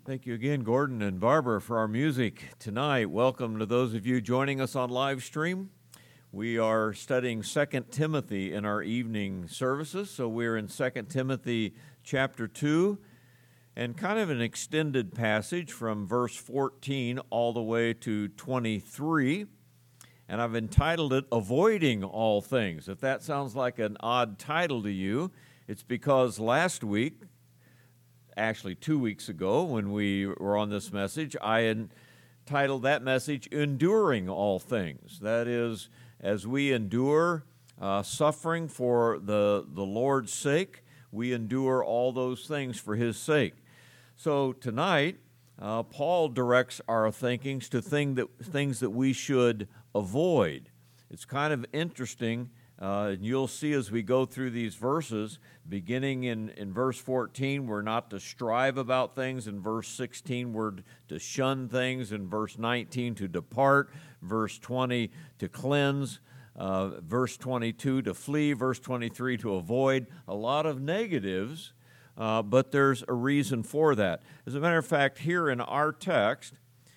Thank you again, Gordon and Barbara, for our music tonight. Welcome to those of you joining us on live stream. We are studying 2 Timothy in our evening services, so we're in 2 Timothy chapter 2, and kind of an extended passage from verse 14 all the way to 23, and I've entitled it, Avoiding All Things. If that sounds like an odd title to you, it's because last week, actually 2 weeks ago when we were on this message, I entitled that message, Enduring All Things. That is, as we endure suffering for the Lord's sake, we endure all those things for His sake. So tonight, Paul directs our thinkings to things that we should avoid. It's kind of interesting. And you'll see as we go through these verses, beginning in verse 14, we're not to strive about things. In verse 16, we're to shun things. In verse 19, to depart. Verse 20, to cleanse. Verse 22, to flee. Verse 23, to avoid. A lot of negatives, but there's a reason for that. As a matter of fact, here in our text,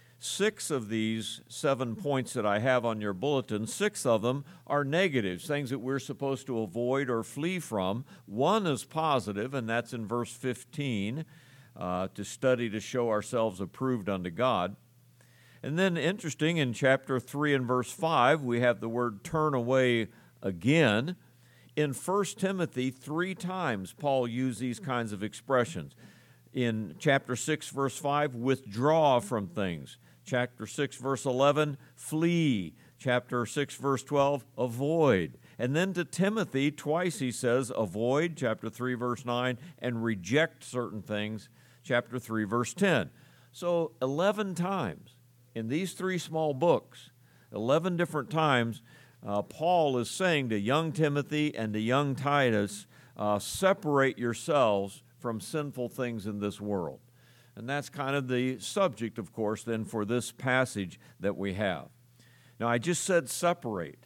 6 of these 7 points that I have on your bulletin, 6 of them are negatives, things that we're supposed to avoid or flee from. 1 is positive, and that's in verse 15, to study to show ourselves approved unto God. And then interesting, in chapter 3 and verse 5, we have the word turn away again. In 1 Timothy, 3 times Paul used these kinds of expressions. In chapter 6, verse 5, withdraw from things. Chapter 6, verse 11, flee. Chapter 6, verse 12, avoid. And then to Timothy, twice he says avoid, chapter 3, verse 9, and reject certain things, chapter 3, verse 10. So 11 times in these 3 small books, 11 different times, Paul is saying to young Timothy and to young Titus, separate yourselves from sinful things in this world. And that's kind of the subject, of course, then for this passage that we have. Now, I just said separate.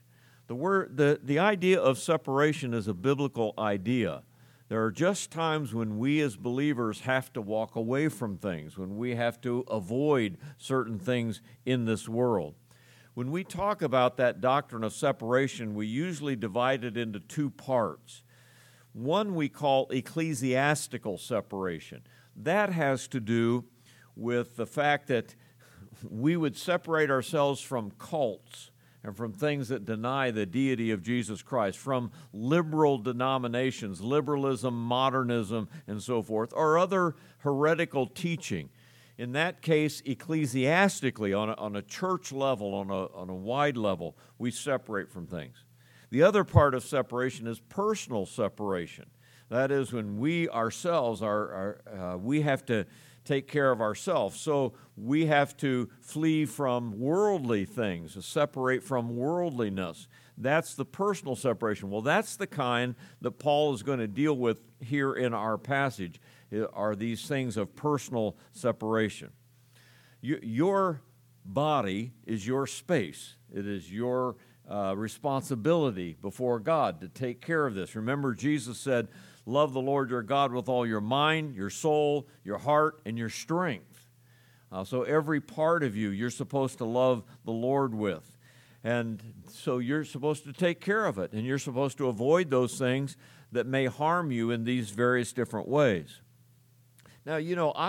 The idea of separation is a biblical idea. There are just times when we as believers have to walk away from things, when we have to avoid certain things in this world. When we talk about that doctrine of separation, we usually divide it into 2 parts. One we call ecclesiastical separation. That has to do with the fact that we would separate ourselves from cults and from things that deny the deity of Jesus Christ, from liberal denominations, liberalism, modernism, and so forth, or other heretical teaching. In that case, ecclesiastically, on a church level, on a wide level, we separate from things. The other part of separation is personal separation. That is when we ourselves we have to take care of ourselves. So we have to flee from worldly things, separate from worldliness. That's the personal separation. Well, that's the kind that Paul is going to deal with here in our passage, are these things of personal separation. Your body is your space. It is your responsibility before God to take care of this. Remember, Jesus said, love the Lord your God with all your mind, your soul, your heart, and your strength. So every part of you, you're supposed to love the Lord with. And so you're supposed to take care of it, and you're supposed to avoid those things that may harm you in these various different ways. Now,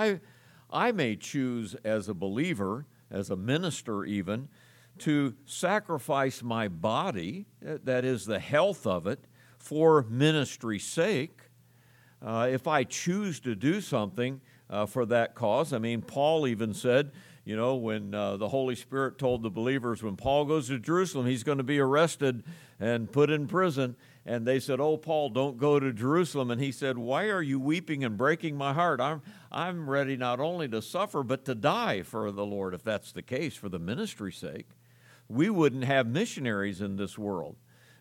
I may choose as a believer, as a minister even, to sacrifice my body, that is the health of it, for ministry's sake. If I choose to do something for that cause, I mean, Paul even said, when the Holy Spirit told the believers, when Paul goes to Jerusalem, he's going to be arrested and put in prison. And they said, oh, Paul, don't go to Jerusalem. And he said, why are you weeping and breaking my heart? I'm ready not only to suffer, but to die for the Lord, if that's the case, for the ministry's sake. We wouldn't have missionaries in this world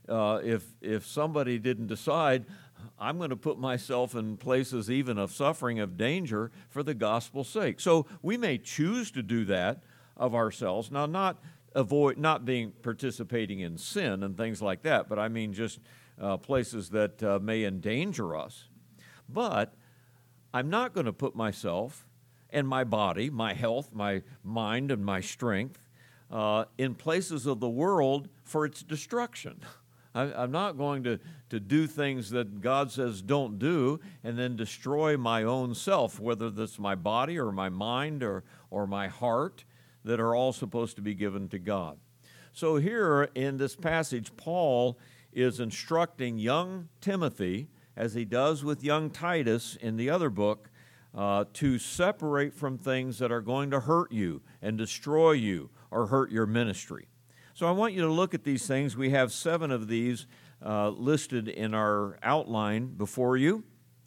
if somebody didn't decide, I'm going to put myself in places even of suffering, of danger, for the gospel's sake. So we may choose to do that of ourselves. Now, not participating in sin and things like that, but I mean just places that may endanger us. But I'm not going to put myself and my body, my health, my mind, and my strength in places of the world for its destruction. I'm not going to do things that God says don't do and then destroy my own self, whether that's my body or my mind or my heart, that are all supposed to be given to God. So here in this passage, Paul is instructing young Timothy, as he does with young Titus in the other book, to separate from things that are going to hurt you and destroy you or hurt your ministry. So I want you to look at these things. We have 7 of these listed in our outline before you.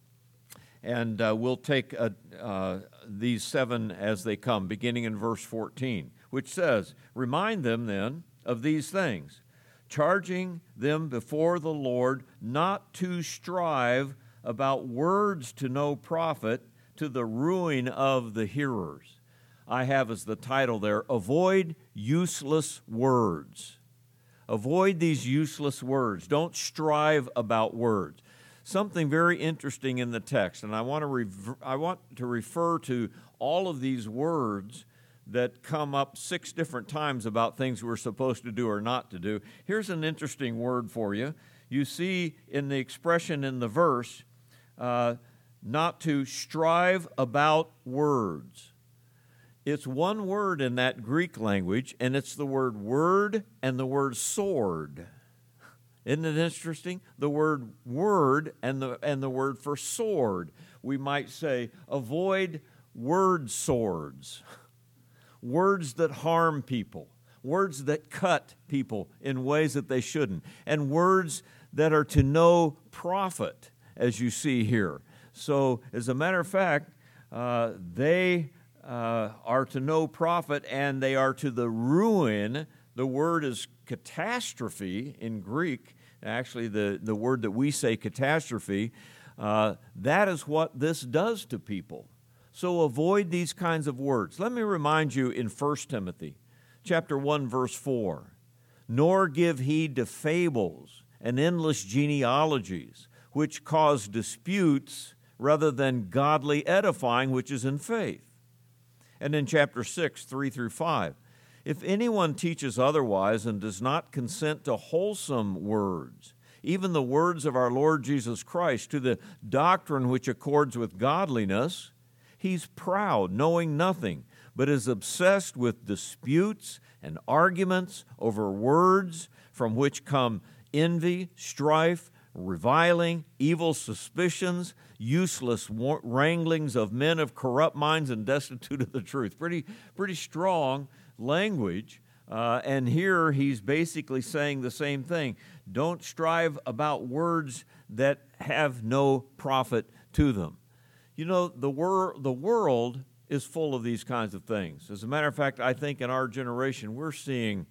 And we'll take these 7 as they come, beginning in verse 14, which says, "Remind them then of these things, charging them before the Lord not to strive about words to no profit, to the ruin of the hearers." I have as the title there, "Avoid useless words." Avoid these useless words. Don't strive about words. Something very interesting in the text, and I want to refer to all of these words that come up 6 different times about things we're supposed to do or not to do. Here's an interesting word for you. You see in the expression in the verse, not to strive about words. It's one word in that Greek language, and it's the word word and the word sword. Isn't it interesting? The word word and the word for sword. We might say, avoid word swords. Words that harm people. Words that cut people in ways that they shouldn't. And words that are to no profit, as you see here. So, as a matter of fact, they are to no profit, and they are to the ruin. The word is catastrophe in Greek. Actually, the word that we say catastrophe, that is what this does to people. So avoid these kinds of words. Let me remind you in 1 Timothy chapter 1, verse 4, "Nor give heed to fables and endless genealogies, which cause disputes rather than godly edifying, which is in faith." And in chapter 6, 3 through 5, "If anyone teaches otherwise and does not consent to wholesome words, even the words of our Lord Jesus Christ, to the doctrine which accords with godliness, he's proud, knowing nothing, but is obsessed with disputes and arguments over words, from which come envy, strife, reviling, evil suspicions, useless wranglings of men of corrupt minds and destitute of the truth." Pretty strong language. And here he's basically saying the same thing. Don't strive about words that have no profit to them. You know, the world is full of these kinds of things. As a matter of fact, I think in our generation we're seeing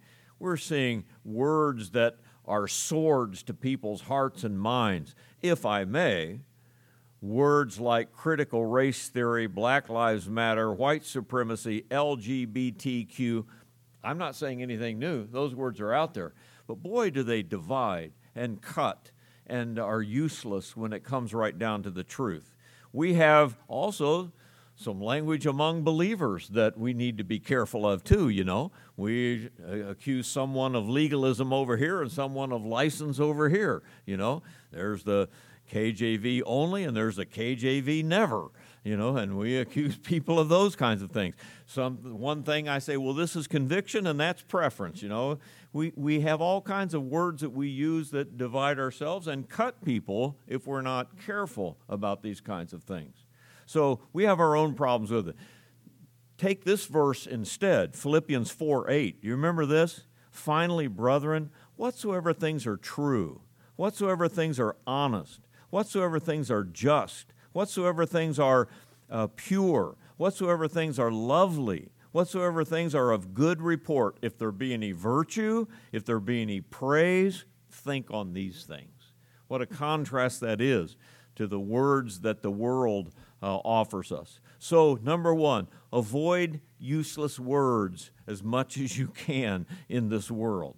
words that are swords to people's hearts and minds. If I may, words like critical race theory, Black Lives Matter, white supremacy, LGBTQ. I'm not saying anything new. Those words are out there. But boy, do they divide and cut and are useless when it comes right down to the truth. We have also some language among believers that we need to be careful of too, you know. We accuse someone of legalism over here and someone of license over here, you know. There's the KJV only and there's the KJV never, you know, and we accuse people of those kinds of things. One thing I say, well, this is conviction and that's preference, you know. We have all kinds of words that we use that divide ourselves and cut people if we're not careful about these kinds of things. So we have our own problems with it. Take this verse instead, Philippians 4:8. You remember this? "Finally, brethren, whatsoever things are true, whatsoever things are honest, whatsoever things are just, whatsoever things are pure, whatsoever things are lovely, whatsoever things are of good report, if there be any virtue, if there be any praise, think on these things." What a contrast that is to the words that the world offers us. So, number one, avoid useless words as much as you can in this world.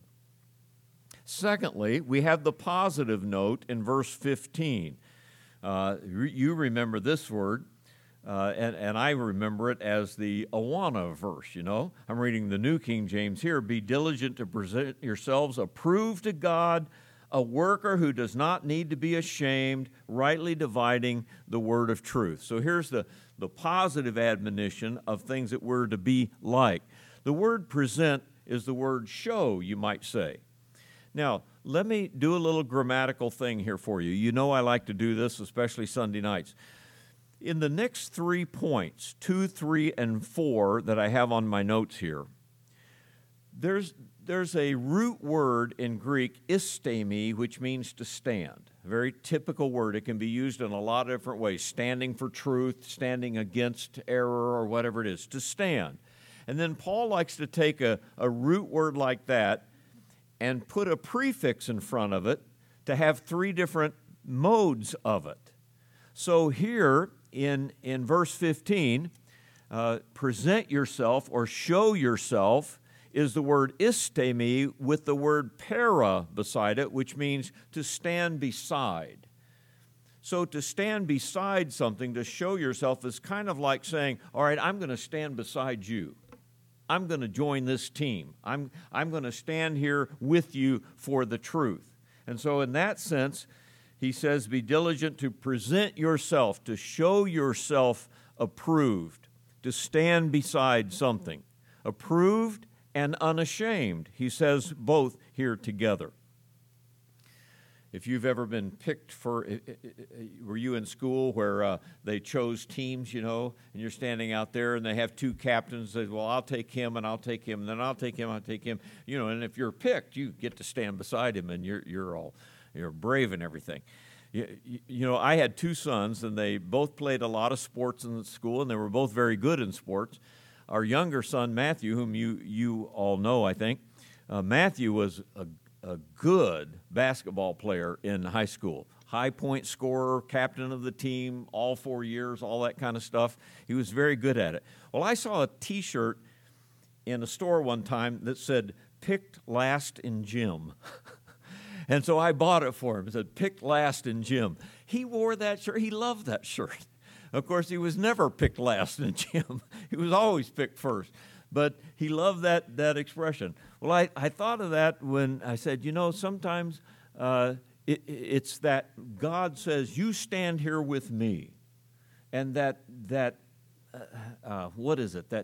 Secondly, we have the positive note in verse 15. You remember this word. and I remember it as the Awana verse, you know. I'm reading the New King James here. Be diligent to present yourselves approved to God, a worker who does not need to be ashamed, rightly dividing the word of truth. So here's the positive admonition of things that we're to be like. The word present is the word show, you might say. Now, let me do a little grammatical thing here for you. You know I like to do this, especially Sunday nights. In the next 3 points, 2, 3, and 4 that I have on my notes here, there's a root word in Greek, istemi, which means to stand. A very typical word. It can be used in a lot of different ways. Standing for truth, standing against error, or whatever it is. To stand. And then Paul likes to take a root word like that and put a prefix in front of it to have 3 different modes of it. So here in verse 15, present yourself or show yourself is the word istemi with the word para beside it, which means to stand beside. So to stand beside something, to show yourself, is kind of like saying, all right, I'm going to stand beside you. I'm going to join this team. I'm going to stand here with you for the truth. And so in that sense, he says, be diligent to present yourself, to show yourself approved, to stand beside something. Approved and unashamed. He says both here together. If you've ever been picked for, were you in school where they chose teams, you know, and you're standing out there and they have 2 captains, they say, well, I'll take him and I'll take him, and then I'll take him, I'll take him, you know, and if you're picked, you get to stand beside him and you're brave and everything. You know, I had 2 sons and they both played a lot of sports in school and they were both very good in sports. Our younger son, Matthew, whom you all know, I think, Matthew was a good basketball player in high school. High point scorer, captain of the team, all 4 years, all that kind of stuff. He was very good at it. Well, I saw a T-shirt in a store one time that said, picked last in gym. And so I bought it for him. It said, picked last in gym. He wore that shirt. He loved that shirt. Of course, he was never picked last in gym. He was always picked first. But he loved that expression. Well, I thought of that when I said, you know, sometimes it's that God says, you stand here with me. And that what is it? That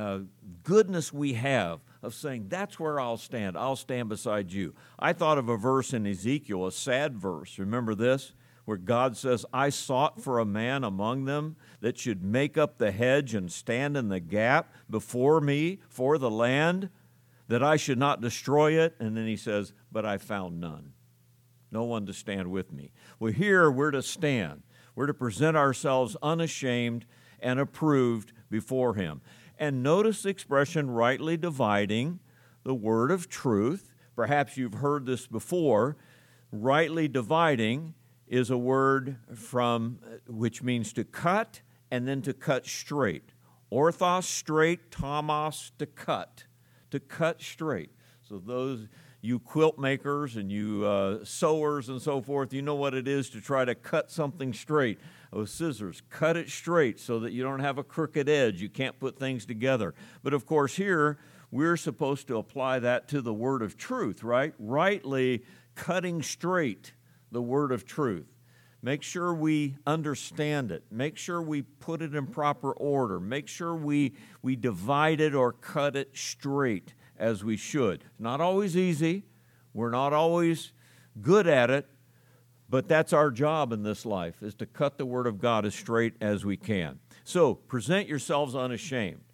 goodness we have of saying, that's where I'll stand. I'll stand beside you. I thought of a verse in Ezekiel, a sad verse. Remember this? Where God says, I sought for a man among them that should make up the hedge and stand in the gap before me for the land, that I should not destroy it. And then he says, but I found none. No one to stand with me. Well, here we're to stand. We're to present ourselves unashamed and approved before him. And notice the expression, rightly dividing the word of truth. Perhaps you've heard this before. Rightly dividing is a word from which means to cut and then to cut straight. Orthos, straight, tomos, to cut straight. So those you quilt makers and you sewers and so forth, you know what it is to try to cut something straight. With scissors, cut it straight so that you don't have a crooked edge. You can't put things together. But of course here, we're supposed to apply that to the word of truth, right? Rightly cutting straight the word of truth. Make sure we understand it. Make sure we put it in proper order. Make sure we divide it or cut it straight as we should. It's not always easy. We're not always good at it, but that's our job in this life, is to cut the Word of God as straight as we can. So, present yourselves unashamed,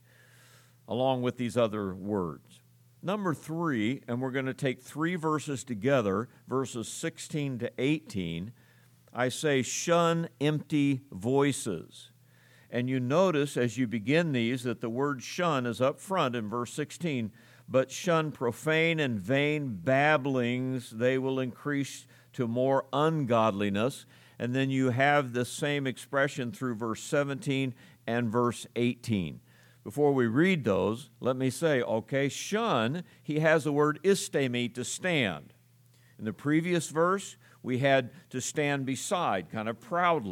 along with these other words. Number 3, and we're going to take 3 verses together, verses 16 to 18, I say, shun empty voices. And you notice as you begin these that the word shun is up front in verse 16, but shun profane and vain babblings, they will increase to more ungodliness. And then you have the same expression through verse 17 and verse 18. Before we read those, let me say, okay, shun, he has the word istemi, to stand. In the previous verse, we had to stand beside, kind of proudly.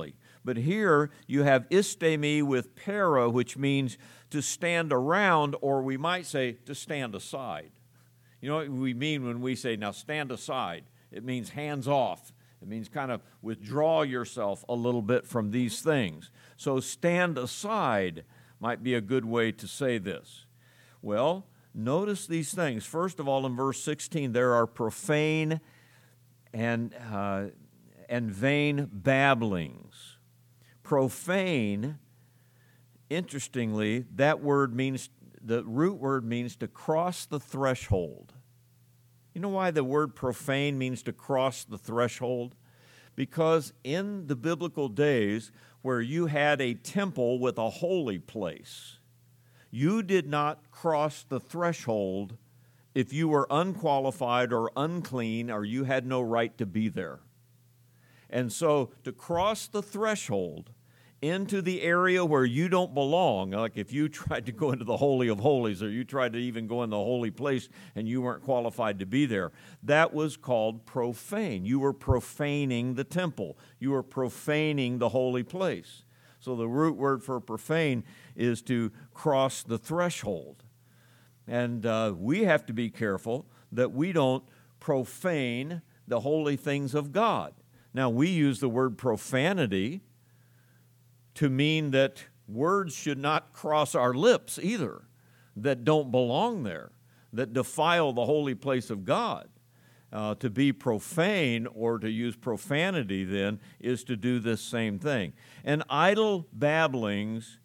But here you have istemi with para, which means to stand around, or we might say to stand aside. You know what we mean when we say, now stand aside? It means hands off. It means kind of withdraw yourself a little bit from these things. So stand aside might be a good way to say this. Well, notice these things. First of all, in verse 16, there are profane and vain babblings. Profane, interestingly, that word means, the root word means to cross the threshold. You know why the word profane means to cross the threshold? Because in the biblical days where you had a temple with a holy place, you did not cross the threshold if you were unqualified or unclean or you had no right to be there. And so to cross the threshold into the area where you don't belong, like if you tried to go into the Holy of Holies or you tried to even go in the holy place and you weren't qualified to be there, that was called profane. You were profaning the temple. You were profaning the holy place. So the root word for profane is to cross the threshold. And we have to be careful that we don't profane the holy things of God. Now, we use the word profanity to mean that words should not cross our lips either, that don't belong there, that defile the holy place of God. To be profane or to use profanity then is to do this same thing. And idle babblings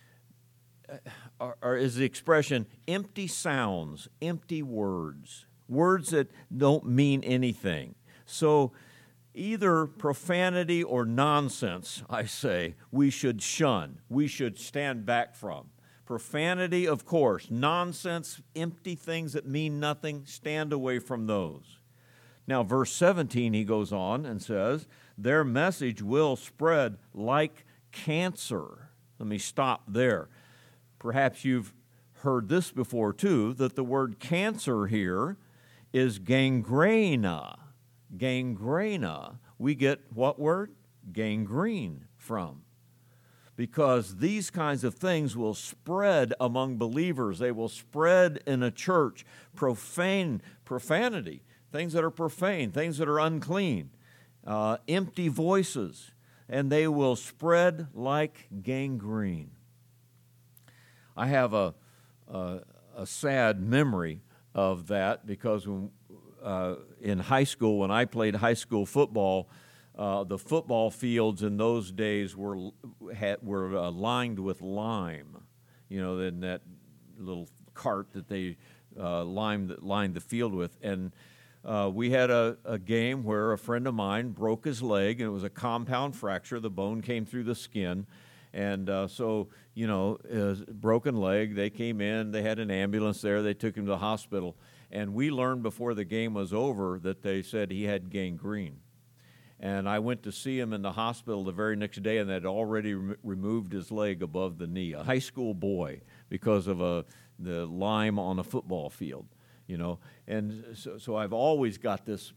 is the expression empty sounds, empty words, words that don't mean anything. So either profanity or nonsense, I say, we should shun. We should stand back from. Profanity, of course. Nonsense, empty things that mean nothing, stand away from those. Now, verse 17, he goes on and says, their message will spread like cancer. Let me stop there. Perhaps you've heard this before, too, that the word cancer here is gangrena. Gangrena, we get what word? Gangrene from. Because these kinds of things will spread among believers. They will spread in a church. Profanity, things that are profane, things that are unclean, empty voices, and they will spread like gangrene. I have a sad memory of that because when in high school, when I played high school football, the football fields in those days were lined with lime, you know, in that little cart that they lined the field with. And we had a game where a friend of mine broke his leg, and it was a compound fracture. The bone came through the skin. And so, you know, broken leg, they came in, they had an ambulance there, they took him to the hospital. And we learned before the game was over that they said he had gangrene. And I went to see him in the hospital the very next day, and they'd already removed his leg above the knee, a high school boy, because of the lime on a football field, you know. And so I've always got this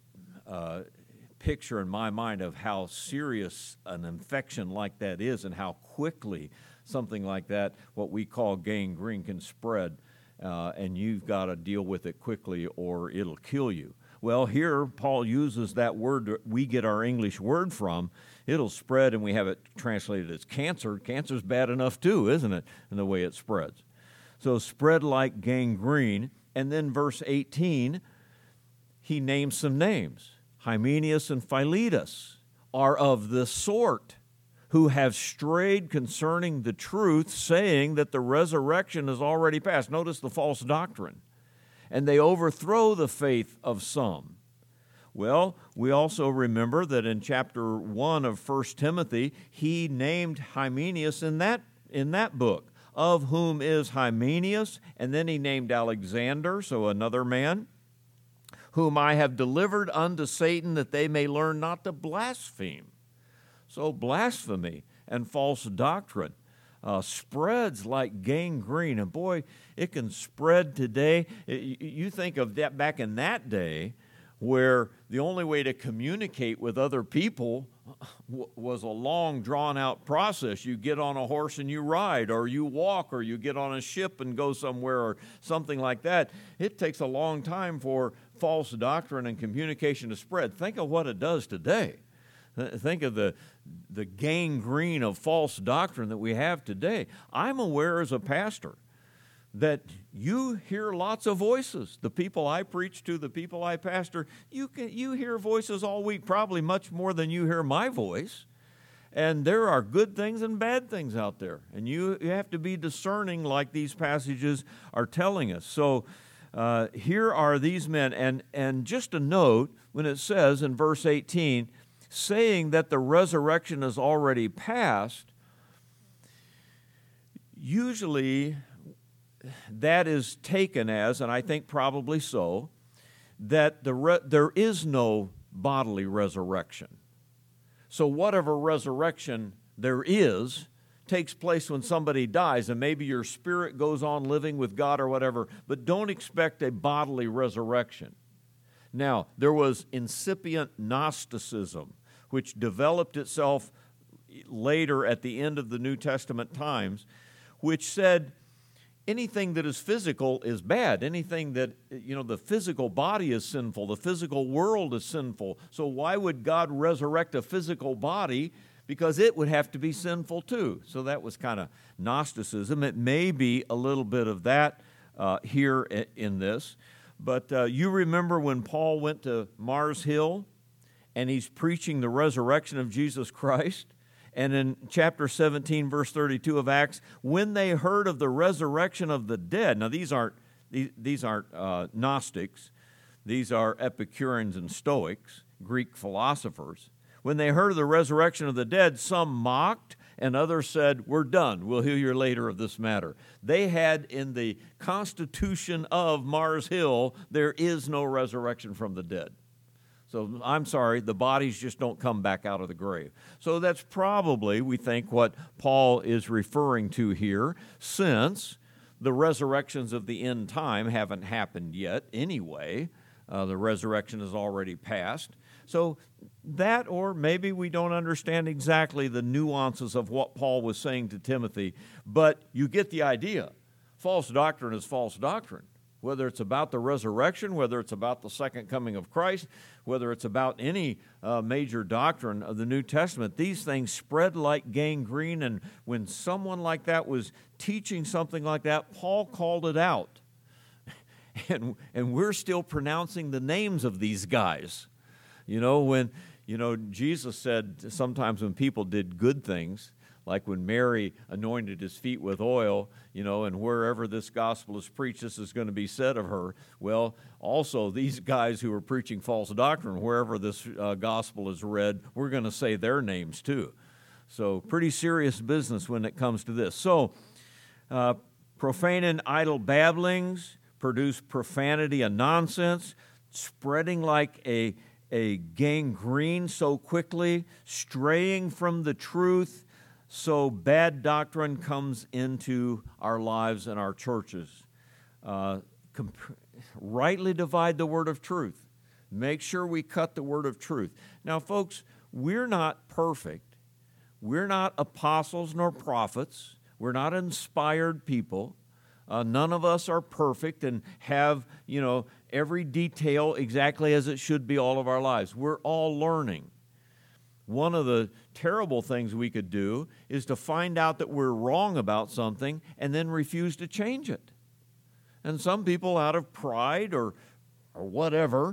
picture in my mind of how serious an infection like that is and how quickly something like that, what we call gangrene, can spread. And you've got to deal with it quickly or it'll kill you. Well, here Paul uses that word that we get our English word from. It'll spread, and we have it translated as cancer. Cancer's bad enough too, isn't it, in the way it spreads? So spread like gangrene. And then verse 18, he names some names. Hymenaeus and Philetus are of this sort, who have strayed concerning the truth, saying that the resurrection is already past. Notice the false doctrine. And they overthrow the faith of some. Well, we also remember that in chapter 1 of 1 Timothy, he named Hymenaeus in that book, of whom is Hymenaeus, and then he named Alexander, so another man, whom I have delivered unto Satan, that they may learn not to blaspheme. So blasphemy and false doctrine spreads like gangrene. And boy, it can spread today. You think of that back in that day, where the only way to communicate with other people was a long, drawn-out process. You get on a horse and you ride, or you walk, or you get on a ship and go somewhere, or something like that. It takes a long time for false doctrine and communication to spread. Think of what it does today. Think of the gangrene of false doctrine that we have today. I'm aware as a pastor that you hear lots of voices. The people I preach to, the people I pastor, you hear voices all week, probably much more than you hear my voice. And there are good things and bad things out there. And you have to be discerning like these passages are telling us. So here are these men. And just a note, when it says in verse 18, saying that the resurrection is already past, usually that is taken as, and I think probably so, that there is no bodily resurrection. So whatever resurrection there is takes place when somebody dies, and maybe your spirit goes on living with God or whatever, but don't expect a bodily resurrection. Now, there was incipient Gnosticism, which developed itself later at the end of the New Testament times, which said anything that is physical is bad. Anything that, the physical body is sinful. The physical world is sinful. So why would God resurrect a physical body? Because it would have to be sinful too. So that was kind of Gnosticism. It may be a little bit of that here in this. But you remember when Paul went to Mars Hill and he's preaching the resurrection of Jesus Christ? And in chapter 17, verse 32 of Acts, when they heard of the resurrection of the dead, now these aren't Gnostics, these are Epicureans and Stoics, Greek philosophers. When they heard of the resurrection of the dead, some mocked, and others said, "We're done. We'll hear you later of this matter." They had in the constitution of Mars Hill, there is no resurrection from the dead. So I'm sorry, the bodies just don't come back out of the grave. So that's probably, we think, what Paul is referring to here, since the resurrections of the end time haven't happened yet anyway. The resurrection is already past. So that, or maybe we don't understand exactly the nuances of what Paul was saying to Timothy, but you get the idea. False doctrine is false doctrine. Whether it's about the resurrection, whether it's about the second coming of Christ, whether it's about any major doctrine of the New Testament, these things spread like gangrene, and when someone like that was teaching something like that, Paul called it out. And we're still pronouncing the names of these guys. When Jesus said sometimes when people did good things, like when Mary anointed his feet with oil, and wherever this gospel is preached, this is going to be said of her. Well, also these guys who are preaching false doctrine, wherever this gospel is read, we're going to say their names too. So pretty serious business when it comes to this. So profane and idle babblings produce profanity and nonsense, spreading like a gangrene so quickly, straying from the truth. So bad doctrine comes into our lives and our churches. Rightly divide the word of truth. Make sure we cut the word of truth. Now, folks, we're not perfect. We're not apostles nor prophets. We're not inspired people. None of us are perfect and have, every detail exactly as it should be all of our lives. We're all learning. One of the terrible things we could do is to find out that we're wrong about something and then refuse to change it. And some people, out of pride or whatever,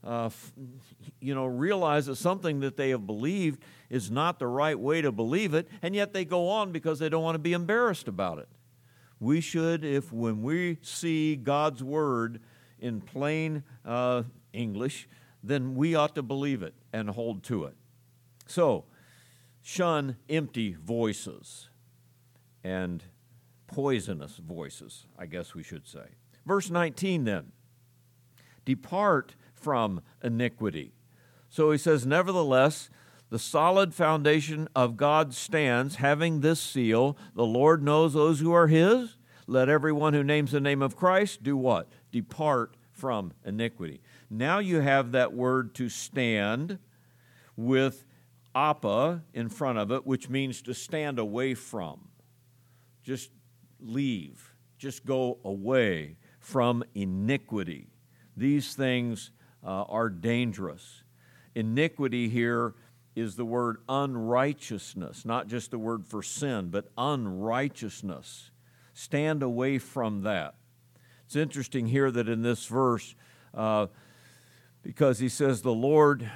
realize that something that they have believed is not the right way to believe it, and yet they go on because they don't want to be embarrassed about it. We should, when we see God's Word in plain English, then we ought to believe it and hold to it. So, shun empty voices and poisonous voices, I guess we should say. Verse 19 then, depart from iniquity. So he says, nevertheless, the solid foundation of God stands, having this seal, the Lord knows those who are His. Let everyone who names the name of Christ do what? Depart from iniquity. Now you have that word to stand with appa in front of it, which means to stand away from. Just leave. Just go away from iniquity. These things are dangerous. Iniquity here is the word unrighteousness, not just the word for sin, but unrighteousness. Stand away from that. It's interesting here that in this verse, because he says the Lord,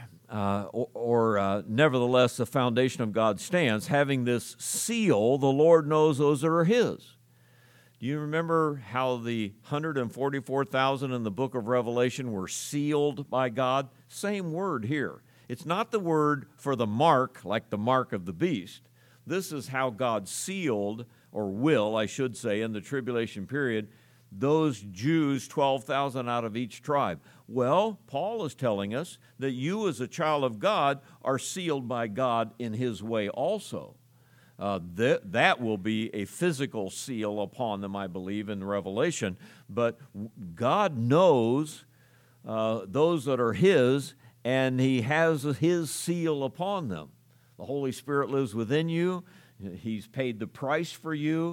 nevertheless the foundation of God stands, having this seal, the Lord knows those that are His. Do you remember how the 144,000 in the book of Revelation were sealed by God? Same word here. It's not the word for the mark, like the mark of the beast. This is how God sealed, or will, I should say, in the tribulation period, those Jews, 12,000 out of each tribe. Well, Paul is telling us that you as a child of God are sealed by God in His way also. That will be a physical seal upon them, I believe, in Revelation. But God knows those that are His, and He has His seal upon them. The Holy Spirit lives within you. He's paid the price for you.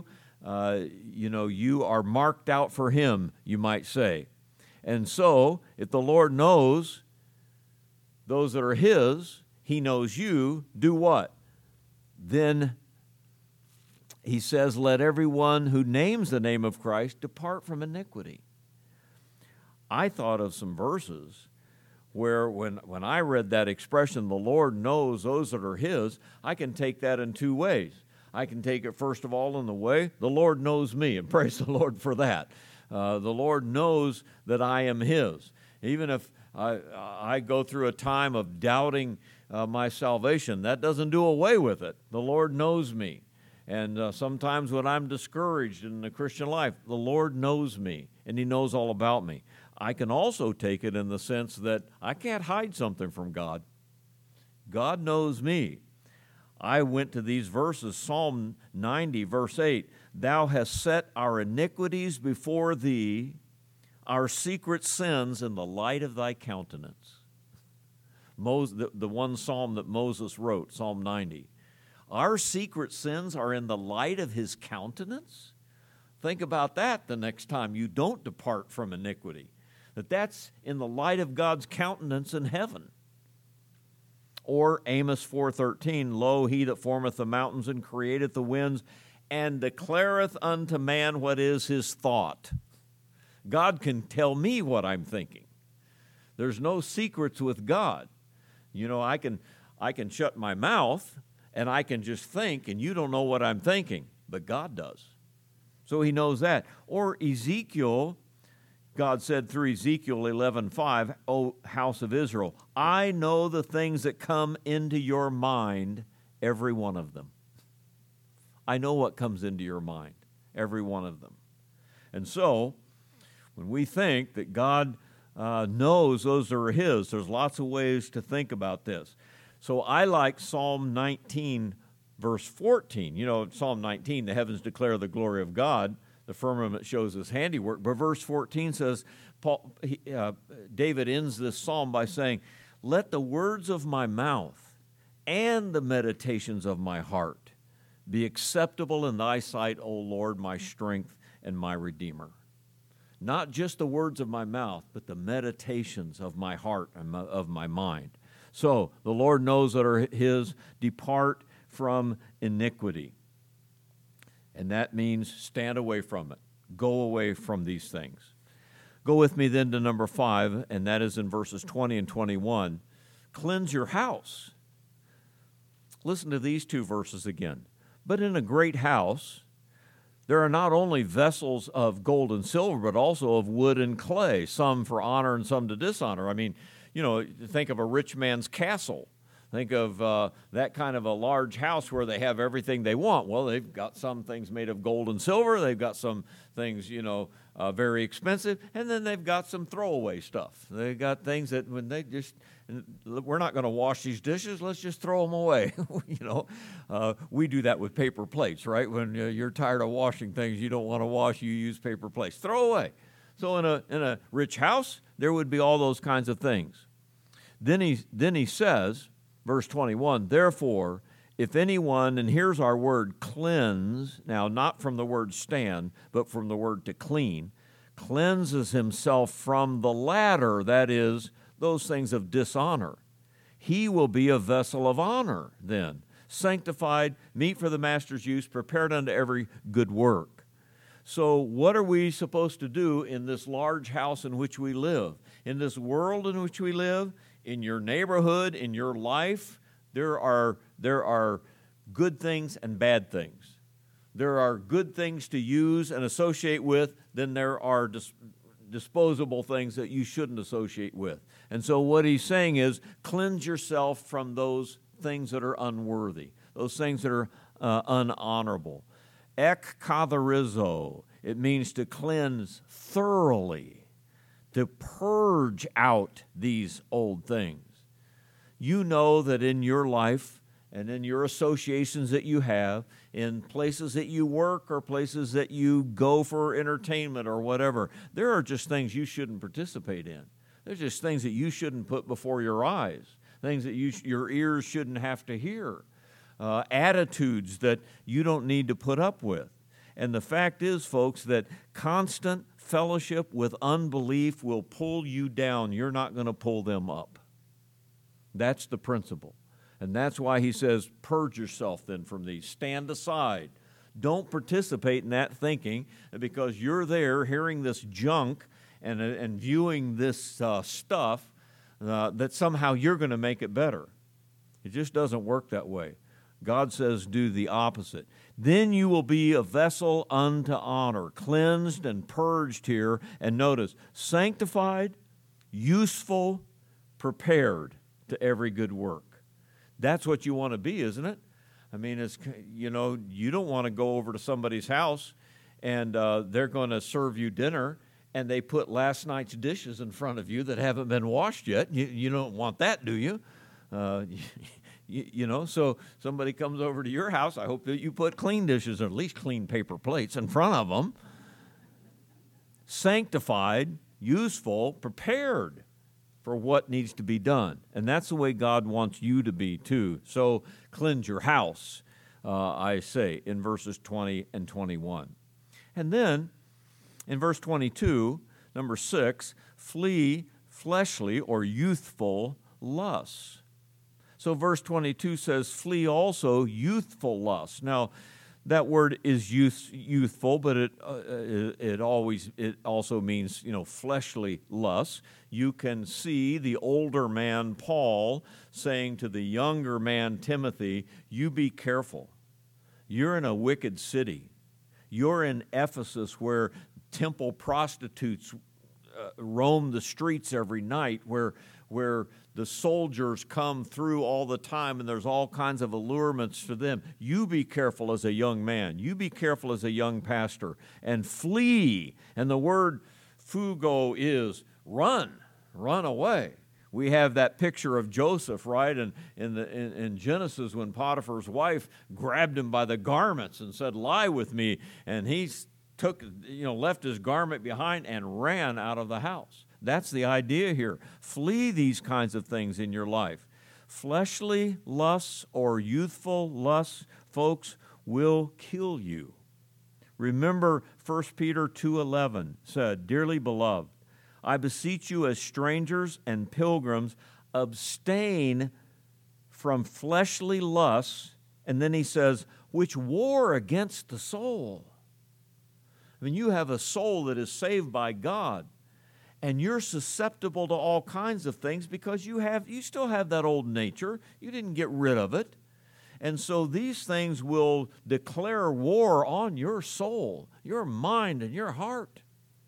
You are marked out for Him, you might say. And so, if the Lord knows those that are His, He knows you, do what? Then He says, let everyone who names the name of Christ depart from iniquity. I thought of some verses where when I read that expression, the Lord knows those that are His, I can take that in two ways. I can take it, first of all, in the way, the Lord knows me, and praise the Lord for that. The Lord knows that I am His. Even if I go through a time of doubting my salvation, that doesn't do away with it. The Lord knows me. And sometimes when I'm discouraged in the Christian life, the Lord knows me, and He knows all about me. I can also take it in the sense that I can't hide something from God. God knows me. I went to these verses, Psalm 90, verse 8, Thou hast set our iniquities before Thee, our secret sins in the light of Thy countenance. The one psalm that Moses wrote, Psalm 90. Our secret sins are in the light of His countenance? Think about that the next time you don't depart from iniquity. That's in the light of God's countenance in heaven. Or Amos 4:13, Lo, He that formeth the mountains and createth the winds, and declareth unto man what is his thought. God can tell me what I'm thinking. There's no secrets with God. I can shut my mouth, and I can just think, and you don't know what I'm thinking, but God does. So He knows that. Or Ezekiel, God said through Ezekiel 11:5, O house of Israel, I know the things that come into your mind, every one of them. I know what comes into your mind, every one of them. And so, when we think that God knows those are His, there's lots of ways to think about this. So I like Psalm 19, verse 14. Psalm 19, the heavens declare the glory of God. The firmament shows His handiwork. But verse 14 says, David ends this psalm by saying, Let the words of my mouth and the meditations of my heart be acceptable in Thy sight, O Lord, my strength and my Redeemer. Not just the words of my mouth, but the meditations of my heart and of my mind. So the Lord knows that are His. Depart from iniquity. And that means stand away from it. Go away from these things. Go with me then to number 5, and that is in verses 20 and 21. Cleanse your house. Listen to these two verses again. But in a great house, there are not only vessels of gold and silver, but also of wood and clay, some for honor and some to dishonor. Think of a rich man's castle. Think of that kind of a large house where they have everything they want. Well, they've got some things made of gold and silver. They've got some things, very expensive. And then they've got some throwaway stuff. They've got things that when they just, we're not going to wash these dishes. Let's just throw them away. We do that with paper plates, right? When you're tired of washing things you don't want to wash, you use paper plates. Throw away. So in a rich house, there would be all those kinds of things. Then he says, Verse 21, therefore, if anyone, and here's our word cleanse, now not from the word stand, but from the word to clean, cleanses himself from the latter, that is, those things of dishonor, he will be a vessel of honor then, sanctified, meet for the master's use, prepared unto every good work. So what are we supposed to do in this large house in which we live? In this world in which we live, in your neighborhood, in your life, there are good things and bad things. There are good things to use and associate with, then there are disposable things that you shouldn't associate with. And so what he's saying is, cleanse yourself from those things that are unworthy, those things that are unhonorable. Ekkatharizo, it means to cleanse thoroughly, to purge out these old things. You know that in your life and in your associations that you have, in places that you work or places that you go for entertainment or whatever, there are just things you shouldn't participate in. There's just things that you shouldn't put before your eyes, things that your ears shouldn't have to hear, attitudes that you don't need to put up with. And the fact is, folks, that constant fellowship with unbelief will pull you down. You're not going to pull them up. That's the principle. And that's why he says, purge yourself then from these. Stand aside. Don't participate in that thinking, because you're there hearing this junk and viewing this stuff that somehow you're going to make it better. It just doesn't work that way. God says do the opposite. Then you will be a vessel unto honor, cleansed and purged here. And notice, sanctified, useful, prepared to every good work. That's what you want to be, isn't it? I mean, it's, you don't want to go over to somebody's house and they're going to serve you dinner and they put last night's dishes in front of you that haven't been washed yet. You don't want that, do you? So somebody comes over to your house, I hope that you put clean dishes or at least clean paper plates in front of them. Sanctified, useful, prepared for what needs to be done. And that's the way God wants you to be too. So cleanse your house, I say, in verses 20 and 21. And then in verse 22, number 6, flee fleshly or youthful lusts. So verse 22 says, flee also youthful lusts. Now, that word is youthful, but it also means, fleshly lusts. You can see the older man, Paul, saying to the younger man, Timothy, you be careful. You're in a wicked city. You're in Ephesus where temple prostitutes roam the streets every night, where the soldiers come through all the time and there's all kinds of allurements to them. You be careful as a young man. You be careful as a young pastor and flee. And the word fugo is run away. We have that picture of Joseph, right, in Genesis when Potiphar's wife grabbed him by the garments and said, lie with me. And he left his garment behind and ran out of the house. That's the idea here. Flee these kinds of things in your life. Fleshly lusts or youthful lusts, folks, will kill you. Remember 1 Peter 2:11 said, dearly beloved, I beseech you as strangers and pilgrims, abstain from fleshly lusts. And then he says, which war against the soul. I mean, you have a soul that is saved by God. And you're susceptible to all kinds of things because you still have that old nature. You didn't get rid of it. And so these things will declare war on your soul, your mind, and your heart.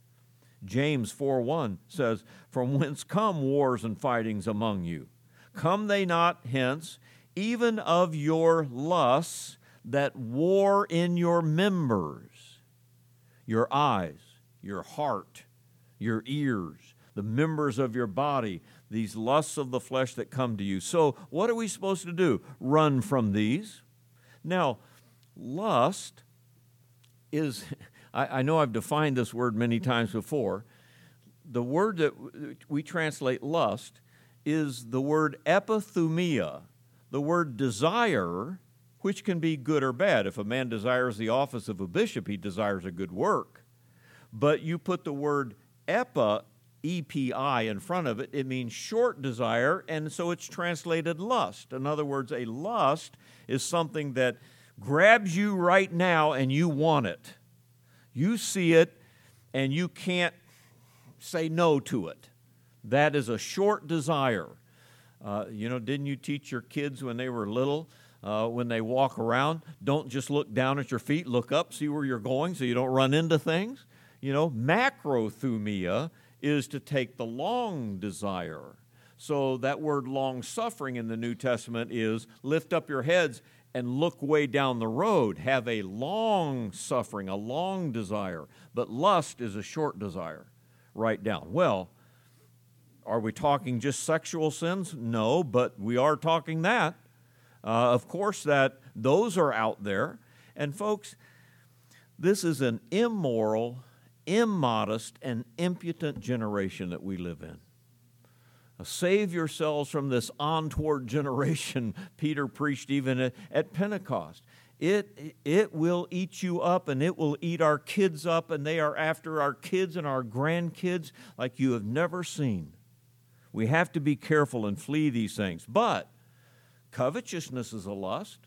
James 4:1 says, from whence come wars and fightings among you? Come they not hence, even of your lusts that war in your members, your eyes, your heart, your ears, the members of your body, these lusts of the flesh that come to you. So what are we supposed to do? Run from these. Now, lust is, I know I've defined this word many times before. The word that we translate lust is the word epithumia. the word desire, which can be good or bad. If a man desires the office of a bishop, he desires a good work. But you put the word E-P-I, in front of it, it means short desire, and so it's translated lust. In other words, a lust is something that grabs you right now and you want it. You see it and you can't say no to it. That is a short desire. Didn't you teach your kids when they were little, when they walk around, don't just look down at your feet, look up, see where you're going so you don't run into things? Macrothumia is to take the long desire. So that word long-suffering in the New Testament is lift up your heads and look way down the road. Have a long suffering, a long desire. But lust is a short desire. Right down. Well, are we talking just sexual sins? No, but we are talking that. Of course, that those are out there. And folks, this is an immoral, immodest, and impudent generation that we live in. Save yourselves from this untoward generation, Peter preached even at Pentecost. It will eat you up, and it will eat our kids up, and they are after our kids and our grandkids like you have never seen. We have to be careful and flee these things. But covetousness is a lust.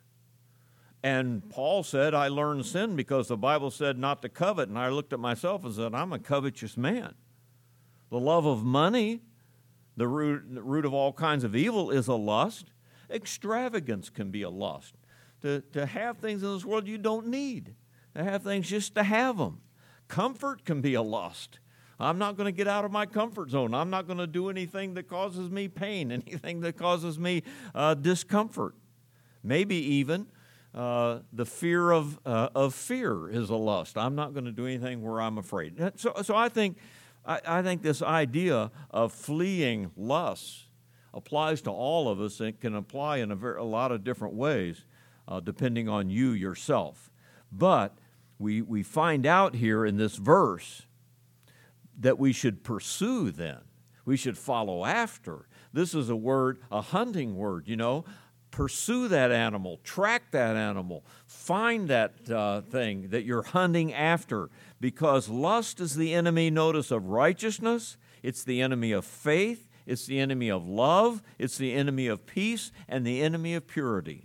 And Paul said, I learned sin because the Bible said not to covet, and I looked at myself and said, I'm a covetous man. The love of money, the root of all kinds of evil, is a lust. Extravagance can be a lust. To have things in this world you don't need. To have things just to have them. Comfort can be a lust. I'm not going to get out of my comfort zone. I'm not going to do anything that causes me pain, anything that causes me discomfort. Maybe even the fear of fear is a lust. I'm not going to do anything where I'm afraid. So I think this idea of fleeing lust applies to all of us. It can apply in a lot of different ways, depending on you yourself. But we find out here in this verse that we should pursue then. We should follow after. This is a hunting word, Pursue that animal, track that animal, find that thing that you're hunting after, because lust is the enemy, notice, of righteousness. It's the enemy of faith. It's the enemy of love. It's the enemy of peace and the enemy of purity.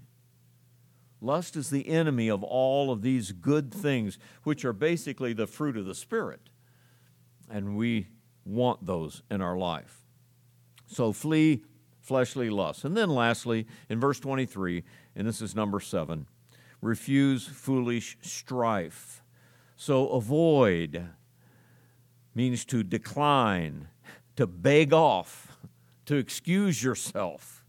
Lust is the enemy of all of these good things, which are basically the fruit of the Spirit. And we want those in our life. So flee fleshly lusts. And then lastly, in verse 23, and this is number 7, refuse foolish strife. So avoid means to decline, to beg off, to excuse yourself.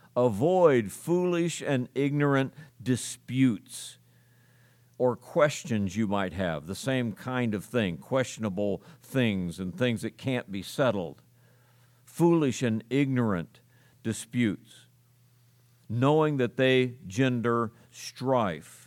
Avoid foolish and ignorant disputes or questions you might have, the same kind of thing, questionable things and things that can't be settled. Foolish and ignorant disputes, knowing that they gender strife.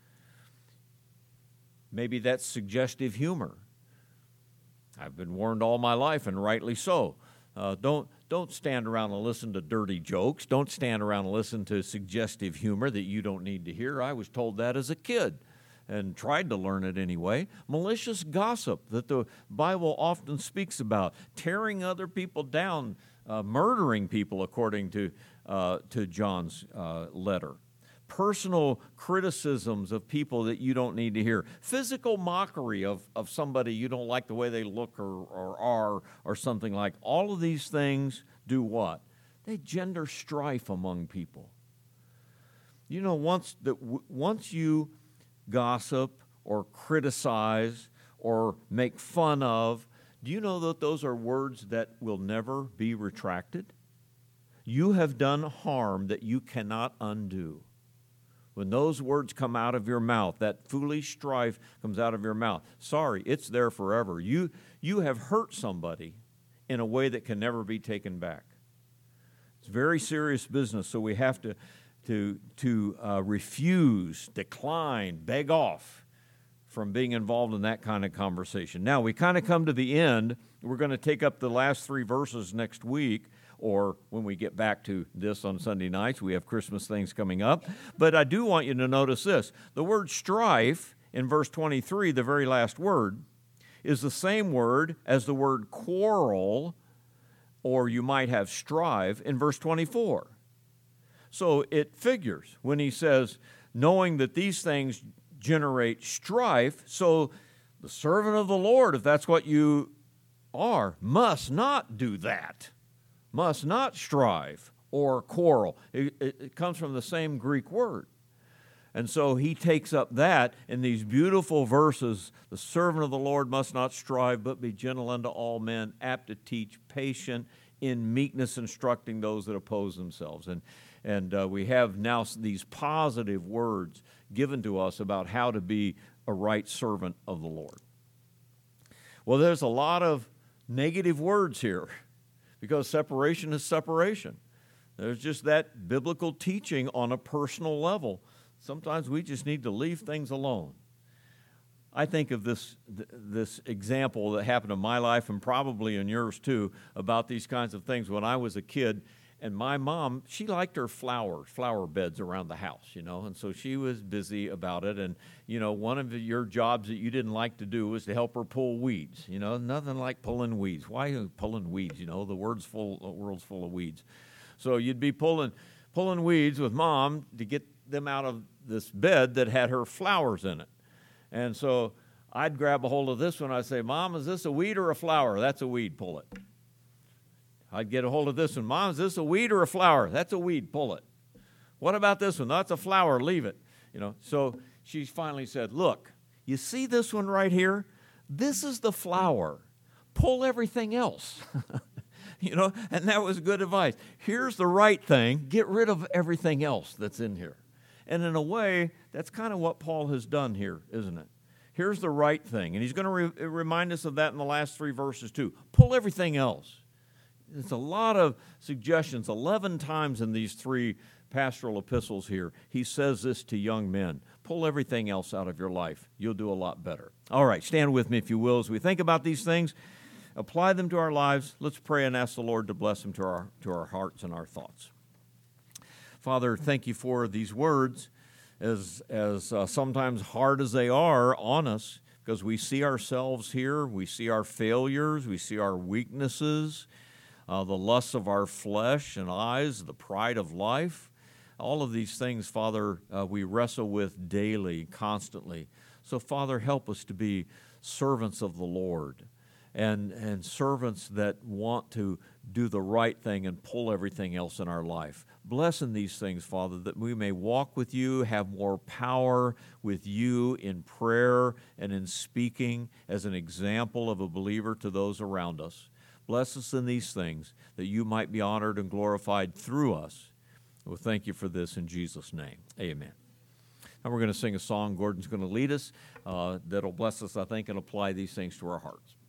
Maybe that's suggestive humor. I've been warned all my life, and rightly so. Don't stand around and listen to dirty jokes. Don't stand around and listen to suggestive humor that you don't need to hear. I was told that as a kid and tried to learn it anyway. Malicious gossip that the Bible often speaks about, tearing other people down, murdering people, according to John's letter. Personal criticisms of people that you don't need to hear. Physical mockery of somebody you don't like the way they look or are or something like. All of these things do what? They gender strife among people. Once you gossip or criticize or make fun of, do you know that those are words that will never be retracted? You have done harm that you cannot undo. When those words come out of your mouth, that foolish strife comes out of your mouth, sorry, it's there forever. You have hurt somebody in a way that can never be taken back. It's very serious business, so we have to refuse, decline, beg off from being involved in that kind of conversation. Now, we kind of come to the end. We're going to take up the last 3 verses next week, or when we get back to this on Sunday nights. We have Christmas things coming up. But I do want you to notice this. The word strife in verse 23, the very last word, is the same word as the word quarrel, or you might have strive, in verse 24. So it figures when he says, knowing that these things generate strife, so the servant of the Lord, if that's what you are, must not do that, must not strive or quarrel. It comes from the same Greek word. And so he takes up that in these beautiful verses. The servant of the Lord must not strive, but be gentle unto all men, apt to teach, patient, in meekness instructing those that oppose themselves. And we have now these positive words given to us about how to be a right servant of the Lord. Well, there's a lot of negative words here because separation is separation. There's just that biblical teaching on a personal level. Sometimes we just need to leave things alone. I think of this example that happened in my life and probably in yours too about these kinds of things. When I was a kid, and my mom, she liked her flower beds around the house, and so she was busy about it. And, one of your jobs that you didn't like to do was to help her pull weeds. Nothing like pulling weeds. Why pulling weeds? The world's full of weeds. So you'd be pulling weeds with Mom to get them out of this bed that had her flowers in it. And so I'd grab a hold of this one. I'd say, Mom, is this a weed or a flower? That's a weed. Pull it. I'd get a hold of this one. Mom, is this a weed or a flower? That's a weed. Pull it. What about this one? That's a flower. Leave it. So she finally said, look, you see this one right here? This is the flower. Pull everything else. And that was good advice. Here's the right thing. Get rid of everything else that's in here. And in a way, that's kind of what Paul has done here, isn't it? Here's the right thing. And he's going to remind us of that in the last 3 verses too. Pull everything else. It's a lot of suggestions. 11 times in these 3 pastoral epistles here, he says this to young men. Pull everything else out of your life. You'll do a lot better. All right, stand with me if you will as we think about these things. Apply them to our lives. Let's pray and ask the Lord to bless them to our hearts and our thoughts. Father, thank you for these words, as sometimes hard as they are on us, because we see ourselves here, we see our failures, we see our weaknesses, the lusts of our flesh and eyes, the pride of life. All of these things, Father, we wrestle with daily, constantly. So, Father, help us to be servants of the Lord and servants that want to do the right thing and pull everything else in our life. Bless in these things, Father, that we may walk with you, have more power with you in prayer and in speaking as an example of a believer to those around us. Bless us in these things, that you might be honored and glorified through us. Well, thank you for this in Jesus' name. Amen. Now we're going to sing a song. Gordon's going to lead us that'll bless us, I think, and apply these things to our hearts.